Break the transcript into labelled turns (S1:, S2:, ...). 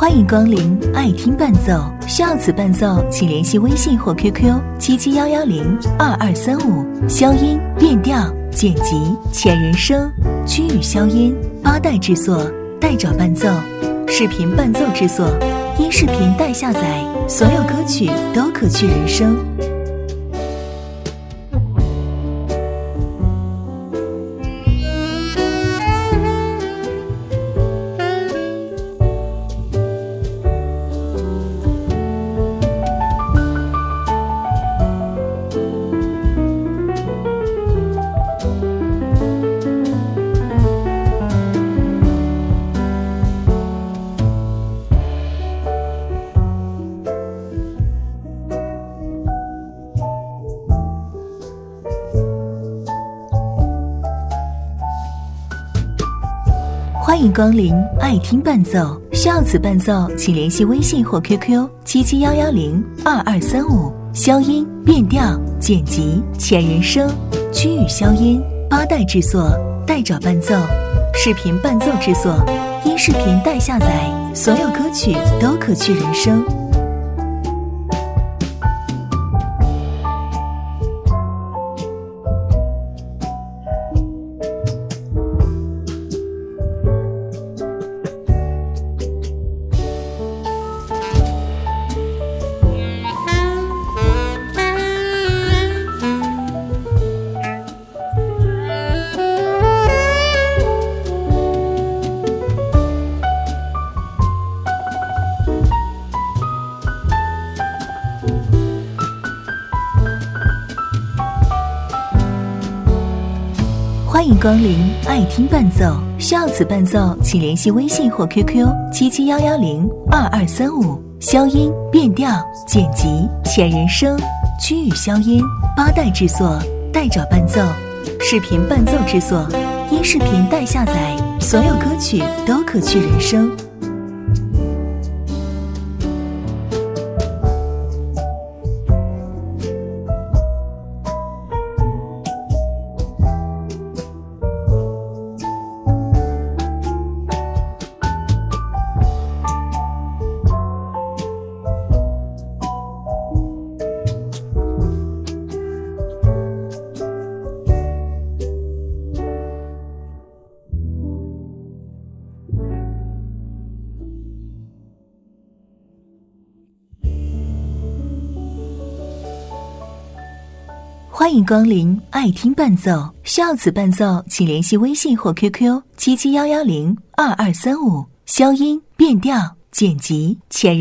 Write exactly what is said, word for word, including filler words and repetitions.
S1: 欢迎光临爱听伴奏，需要此伴奏请联系微信或 Q Q 七七幺幺零二二三五，消音、变调、剪辑、前人声、区域消音，八代制作，代找伴奏，视频伴奏制作，音视频代下载，所有歌曲都可去人声。欢迎光临爱听伴奏，需要此伴奏请联系微信或 Q Q 七七幺幺零二二三五，消音、变调、剪辑、前人声、区域消音，八代制作，代找伴奏，视频伴奏制作，音视频代下载，所有歌曲都可去人声。欢迎光临爱听伴奏，需要此伴奏请联系微信或 Q Q 七七幺幺零二二三五，消音、变调、剪辑、前人声、区域消音，八代制作，代找伴奏，视频伴奏制作，音视频代下载，所有歌曲都可去人声。欢迎光临爱听伴奏，需要此伴奏请联系微信或 Q Q 七七幺幺零二二三五，消音、变调、剪辑、前人